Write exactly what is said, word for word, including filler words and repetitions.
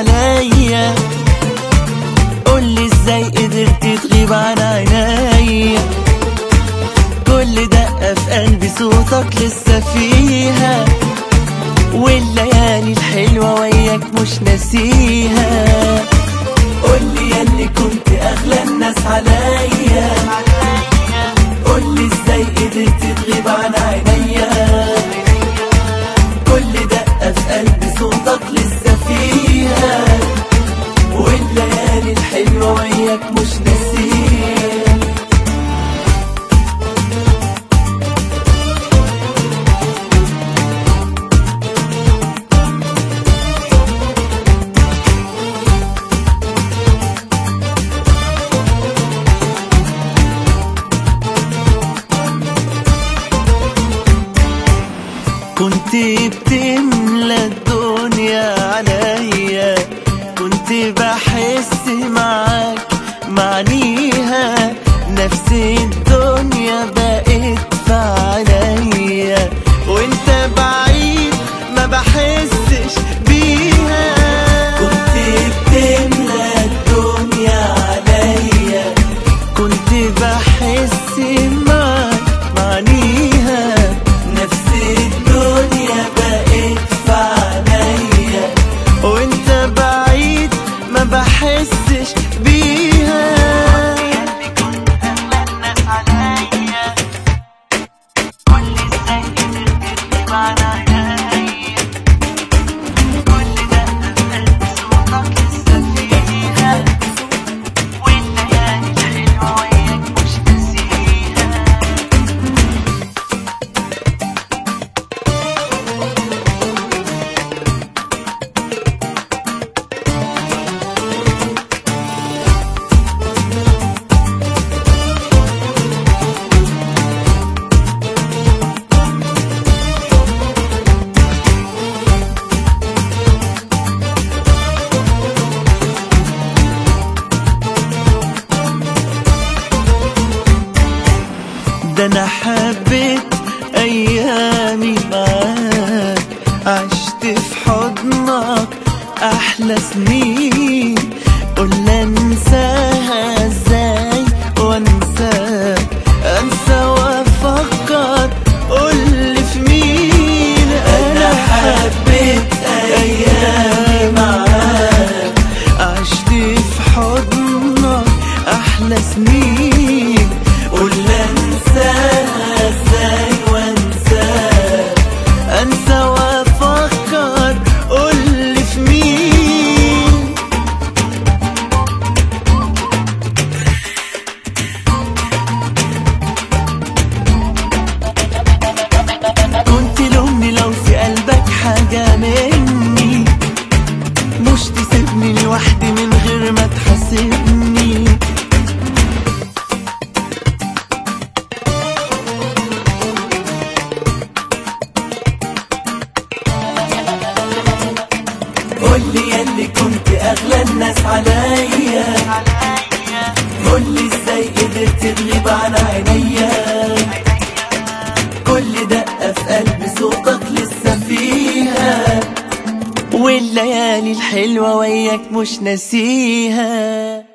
عليا، قولي ازاي قدرت تغيب عن عينيا. كل دقة في قلبي صوتك لسه فيها، والليالي الحلوة وياك مش ناسيها. قولي ياللي كنت أغلى الناس عليا، قولي ازاي قدرت تغيب عن عينيا. كل دقة في قلبي صوتك لسه فيها، والليالي الحلوة وياك مش ناسيها. كنت بتملى الدنيا عليا، كنت بحس معاك معنيها. نفس الدنيا بقت في عليا، وانت بعيد ما بحسش بيها. كنت بتملى الدنيا عليا، كنت بحس معاك معنيها. نفس الدنيا بقت في عليا، وانت بعيد ما بحسش بيها. ده أنا حبيت أيامي معاك، عشت في حضنك أحلى سنين. قول أنساها إزاي وأنساك، أنسى وأفكر قولي في مين. أنا حبيت أيامي معاك، عشت في حضنك أحلى سنين. قول انساها ازاي وانساك، انسى وافكر قولي في مين. كنت لومني لو في قلبك حاجة مني، مش تسيبني لوحدي من غير ما تحاسبني. قولي ياللي كنت أغلى الناس عليا، قولي ازاي قدرت تغيب عن عينيا. كل دقة في قلبي صوتك لسه فيها، والليالي الحلوة وياك مش ناسيها.